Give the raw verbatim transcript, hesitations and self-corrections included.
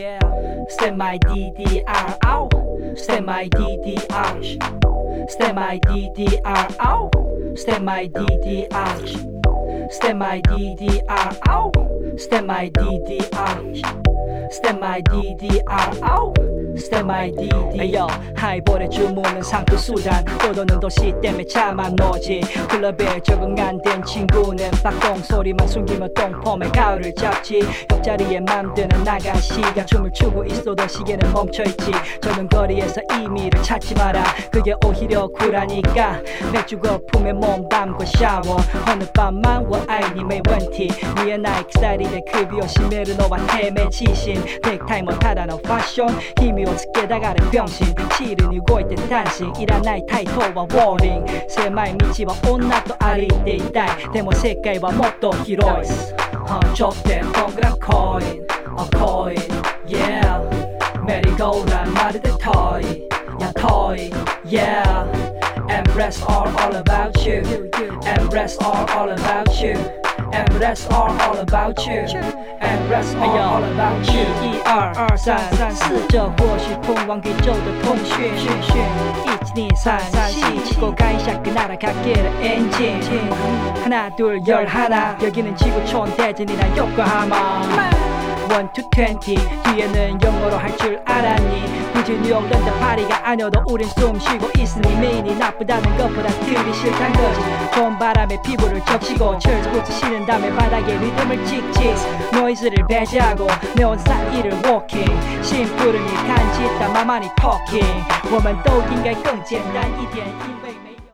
yeah. Step my D D R out. Step my D D R. Step my D D R out. Step my D D R. Step my D D R out. Step my D D R. Step my D D R out. Step my D D. Ayo, 하이볼에 주문은 상급 수단. 떠도는 도시 때문에 차만 오지. 클럽에 적응 안 된 친구는 박동 소리만 숨기며 똥폼에 가을을 잡지. 옆자리에 맘드는 나간 시간 춤을 추고 있어도 시계는 멈춰있지. 적은 거리에서 의미를 찾지 마라. 그게 오히려 쿨하니까. 맥주 거품에 몸 담고 샤워. 어느 밤만我爱你没问题。你也나의 쌀이 내首を絞めるのはてめえ自身。ネクタイもただのファッション。君をつけたがる병신。シールに動いて単身。いらないタイトはウォーリング。狭い道は女と歩いていたい。でも世界はもっと広い。ちょってどんぐらコイン。A coin, yeah. メリーゴーランまるでトイ。いやトイ、yeah. And rest all all about you. And rest all all about you. And rest all all about you. And rest all all about you. 一二二三三四，这或许通往宇宙的通讯。一二三四，지구 가이샤크 날아가기를 엔진. 하나 둘 열 하나. 여기는 지구촌 대진이나 요코하마. one to twenty 뒤에는 영어로 할 줄 알았니. 굳이 뉴욕 런던 파리가 아니어도 우린 숨 쉬고 있으니 메인이 나쁘다는 것보다 들이 싫단 거지. 좋은 바람에 피부를 적시고 철스포츠 신은 다음에 바닥에 리듬을 찍지. 노이즈를 배제하고 네온 사이를 워킹. 심부름이 간짓다 마만이 토킹.我们都应该更简单一点，因为